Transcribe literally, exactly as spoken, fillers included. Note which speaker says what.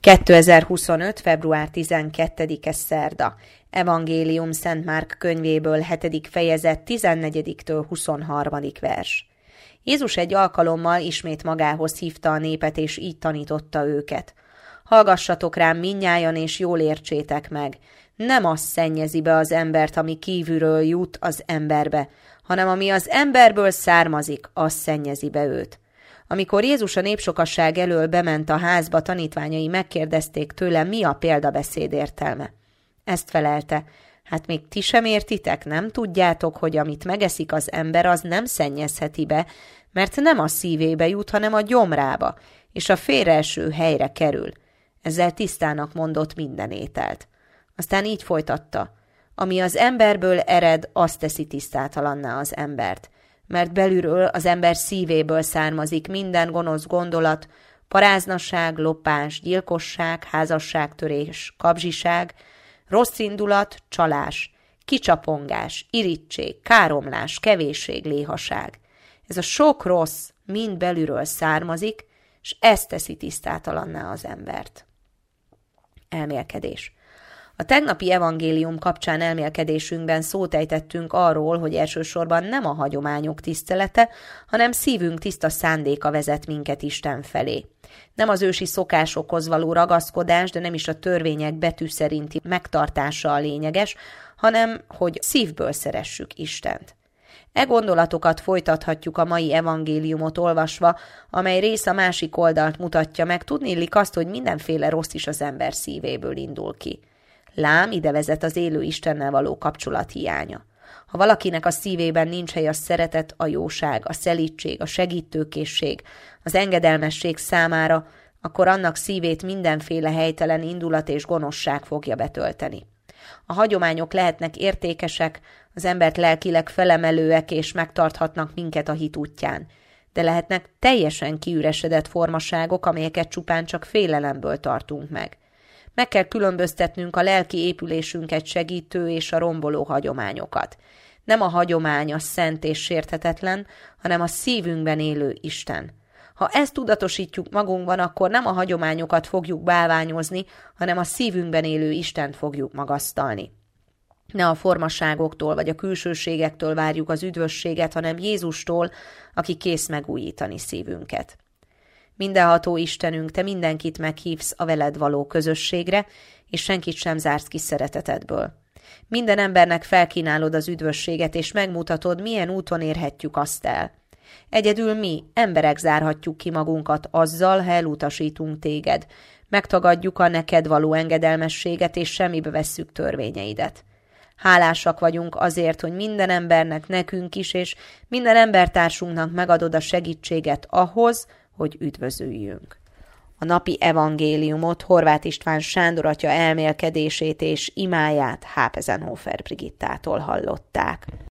Speaker 1: kétezer-huszonöt. február tizenkettedike szerda. Evangélium Szent Márk könyvéből hetedik fejezet tizennegyediktől huszonharmadik vers. Jézus egy alkalommal ismét magához hívta a népet, és így tanította őket. Hallgassatok rám mindnyájan, és jól értsétek meg. Nem az szennyezi be az embert, ami kívülről jut az emberbe, hanem ami az emberből származik, az szennyezi be őt. Amikor Jézus a népsokasság elől bement a házba, tanítványai megkérdezték tőle, mi a példabeszéd értelme. Ezt felelte, hát még ti sem értitek, nem tudjátok, hogy amit megeszik az ember, az nem szennyezheti be, mert nem a szívébe jut, hanem a gyomrába, és a félreeső helyre kerül. Ezzel tisztának mondott minden ételt. Aztán így folytatta, ami az emberből ered, azt teszi tisztátalanná az embert, mert belülről az ember szívéből származik minden gonosz gondolat, paráznaság, lopás, gyilkosság, házasságtörés, kabzsiság, rossz indulat, csalás, kicsapongás, irigység, káromlás, kevésség, léhaság. Ez a sok rossz mind belülről származik, és ez teszi tisztátalanná az embert. Elmélkedés. A tegnapi evangélium kapcsán elmélkedésünkben szót ejtettünk arról, hogy elsősorban nem a hagyományok tisztelete, hanem szívünk tiszta szándéka vezet minket Isten felé. Nem az ősi szokásokhoz való ragaszkodás, de nem is a törvények betű szerinti megtartása a lényeges, hanem hogy szívből szeressük Istent. E gondolatokat folytathatjuk a mai evangéliumot olvasva, amely rész a másik oldalt mutatja meg, tudniillik azt, hogy mindenféle rossz is az ember szívéből indul ki. Lám, ide vezet az élő Istennel való kapcsolat hiánya. Ha valakinek a szívében nincs hely a szeretet, a jóság, a szelídség, a segítőkészség, az engedelmesség számára, akkor annak szívét mindenféle helytelen indulat és gonoszság fogja betölteni. A hagyományok lehetnek értékesek, az embert lelkileg felemelőek és megtarthatnak minket a hit útján, de lehetnek teljesen kiüresedett formaságok, amelyeket csupán csak félelemből tartunk meg. Meg kell különböztetnünk a lelki épülésünket segítő és a romboló hagyományokat. Nem a hagyomány a szent és sérthetetlen, hanem a szívünkben élő Isten. Ha ezt tudatosítjuk magunkban, akkor nem a hagyományokat fogjuk bálványozni, hanem a szívünkben élő Istent fogjuk magasztalni. Ne a formaságoktól vagy a külsőségektől várjuk az üdvösséget, hanem Jézustól, aki kész megújítani szívünket. Mindenható Istenünk, te mindenkit meghívsz a veled való közösségre, és senkit sem zársz ki szeretetedből. Minden embernek felkínálod az üdvösséget, és megmutatod, milyen úton érhetjük azt el. Egyedül mi, emberek zárhatjuk ki magunkat azzal, ha elutasítunk téged. Megtagadjuk a neked való engedelmességet, és semmibe vesszük törvényeidet. Hálásak vagyunk azért, hogy minden embernek, nekünk is, és minden embertársunknak megadod a segítséget ahhoz, hogy üdvözüljünk. A napi evangéliumot Horváth István Sándor atya elmélkedését és imáját Hápezenhofer Brigittától hallották.